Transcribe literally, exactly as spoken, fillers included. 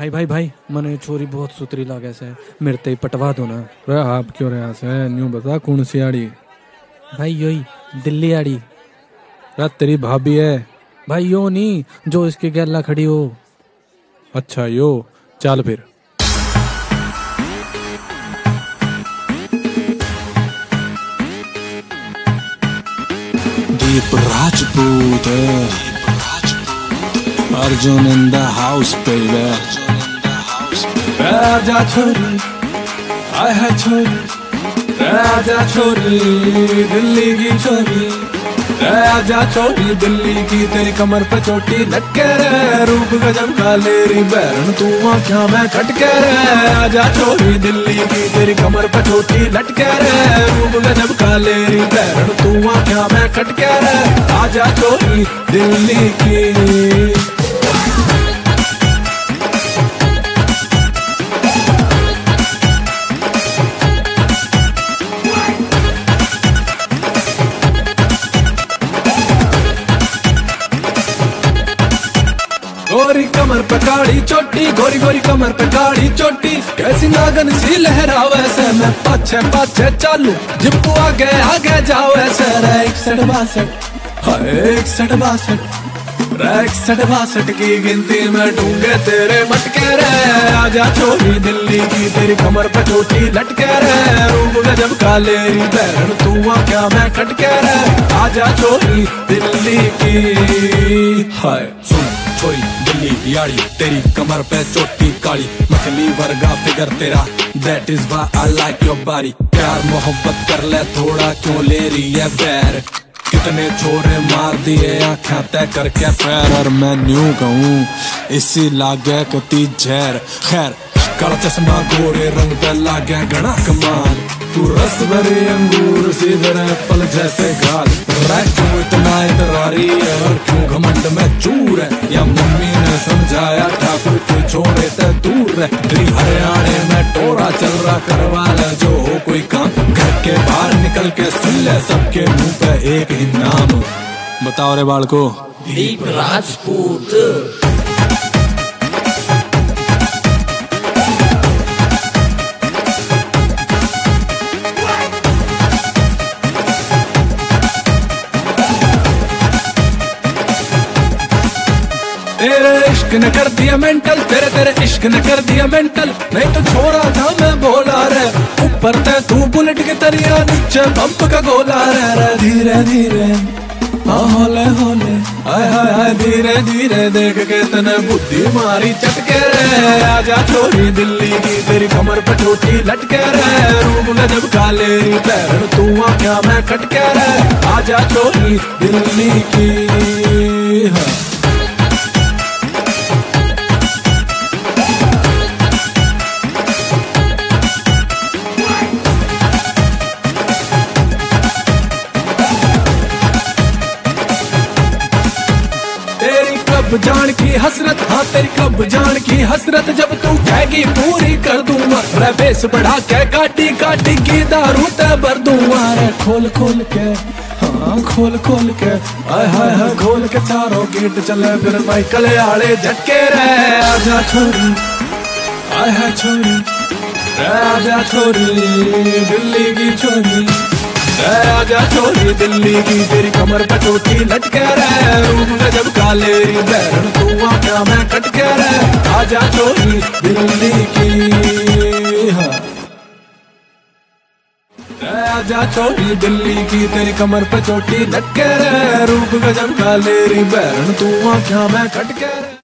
भाई भाई भाई मने छोरी बहुत सुतरी लागे से मेरे ते ही पटवा दो ना। रे आप क्यों रहा से न्यू बता कौन सी आड़ी? भाई योही दिल्ली आड़ी। रे तेरी भाभी है? भाई यो नहीं जो इसके गैला खड़ी हो। अच्छा यो चल फिर। Deep Rajput, Arjun in the house, baby. राजा छोरी आय है छोरी, राजा छोरी दिल्ली की छोरी, राजा छोरी दिल्ली की तेरी कमर पे चोटी लटके रे, रूप गजब का लेरी बैरन तू आँखा में खटके रे। राजा छोरी दिल्ली की तेरी कमर पे चोटी लटके रे, रूप गजब का लेरी बैरन तू आँखा में खटके रे। राजा छोरी दिल्ली की। गोरी कमर पे काली चोटी, गोरी गोरी कमर पे काली चोटी, कैसी नागन सी लहरावे से मैं पाछे पाछे चालू, जिप्पू आगे आगे जाओ ऐसे। इकसठ बासठ हाय इकसठ बासठ इकसठ बासठ की गिनती में ढूंढे तेरे मटके रे। आजा छोरी दिल्ली की तेरी कमर पे चोटी लटके रे, रूप गजब का लेरी बैरन तू आँखा में खटके रे। आजा छोरी दिल्ली की। हाय सुन छोरी दिल्ली यारी तेरी कमर पे चोटी काली, मछली वर्गा फिगर तेरा that is why I like your body. प्यार मोहब्बत कर ले थोड़ा क्यों ले रही है बैर, कितने छोरे मार दिए आँखें तय करके पैर। और मैं न्यू कहूँ इसी लागे कती झैर। खैर काला चश्मा गोरे रंग पे लागे घना कमाल, तू रस भरे अंगूर सीधे पल जैसे गाल। क्यों इतना इतरारी है और क्यों घमंड में चूर है, या मम्मी ने समझाया ठाकुर के छोड़े ते दूर है। तेरी हरियाणे में टोरा चल रहा करवा ले जो हो कोई काम, घर के बाहर निकल के सुन ले सबके मुंह पे एक ही नाम। बताओ रे बालको। दीप राजपूत। तेरे इश्क ने कर दिया मेंटल, तेरे तेरे इश्क ने कर दिया मेंटल। नहीं तो छोरा था मैं बोला रे, ऊपर ते तू बुलेट के तरिया नीचे पंप का गोला रे। रे धीरे धीरे हाँ होले होले हाय हाय हाय धीरे धीरे देख के तने बुद्धि मारी चटके रे। आजा छोरी दिल्ली की तेरी कमर पे चोटी लटके रे, रूप गजब का लेरी बैरन तू आँखा में खटके रे। आजा छोरी दिल्ली की। हाँ कब जान की हसरत, हाँ तेरी कब जान की हसरत, जब तू कहेगी पूरी कर दूंगा। रे बेस बढ़ा के काटी काटी की दारू ते भर दूंगा। रे खोल खोल के हाँ खोल खोल के आय हाय हाय खोल के चारों गेट चले फिर माइकल आले झटके रे। आजा छोरी आय हाय छोरी, आजा छोरी दिल्ली की छोरी, आजा छोरी दिल्ली की तेरी कमर पे चोटी लटके रे, रूप गजब का लेरी बैरन तू आँखा में खटके रे। आजा छोरी दिल्ली की। हाँ आजा छोरी दिल्ली की तेरी कमर पे चोटी लटके रे, रूप गजब का लेरी बैरन तू आँखा में खटके रे।